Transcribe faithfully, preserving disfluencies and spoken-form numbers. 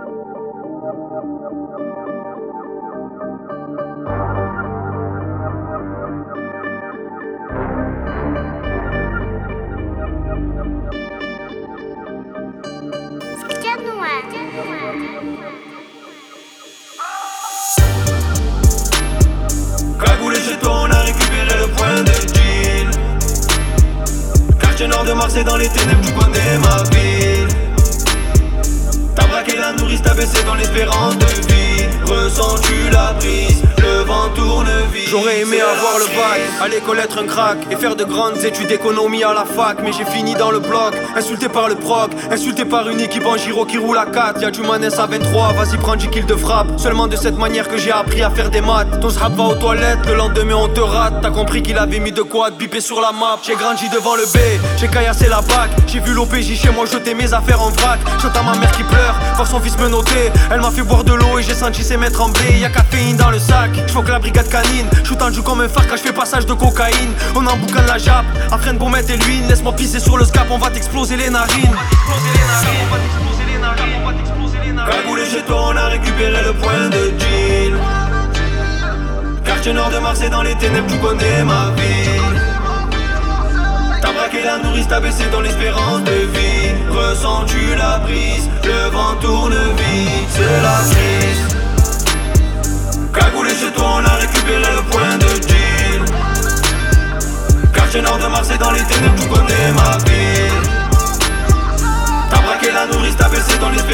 Cagoulé chez toi, on a récupéré le point de deal. Quartier nord de Marseille, dans les ténèbres, tu connais ma ville. T'as braqué la nourrice, t'as baissé dans l'espérance de vie. Ressens-tu la brise, le vent tourne vite. J'aurais aimé avoir le bac, à l'école être un crack et faire de grandes études d'économie à la fac. Mais j'ai fini dans le bloc, insulté par le proc, insulté par une équipe en giro qui roule à quatre. Y'a du manès à vingt-trois, vas-y prends dix kills de frappe. Seulement de cette manière que j'ai appris à faire des maths. Ton srap va aux toilettes, le lendemain on te rate. T'as compris qu'il avait mis de quoi te biper sur la map. J'ai grandi devant le B, j'ai caillassé la bac. J'ai vu l'O P J chez moi jeter mes affaires en vrac. J'entends ma mère qui pleure, voir son fils me noter. Elle m'a fait boire de l'eau et j'ai senti ses mains trembler. Y'a caféine dans le sac, j'vois que la brigade canine. J'suis tendu comme un phare quand j'fais passage de cocaïne. On emboucane la jappe, afin de gourmette et l'huile. Laisse-moi pisser sur le scap, on va t'exploser les narines. Cagoulé chez toi, on a récupéré le point de deal. Quartier nord de Marseille, dans les ténèbres, tu connais ma ville. T'as braqué la nourrice, t'as baissé dans l'espérance de vie. Ressens-tu la brise, le vent tourne vite, c'est la crise. Cagoulé chez toi, on a récupéré le point de deal. Quartier nord de Marseille, dans les ténèbres, tu connais ma ville. T'as braqué la nourrice, t'as baissé dans l'espérance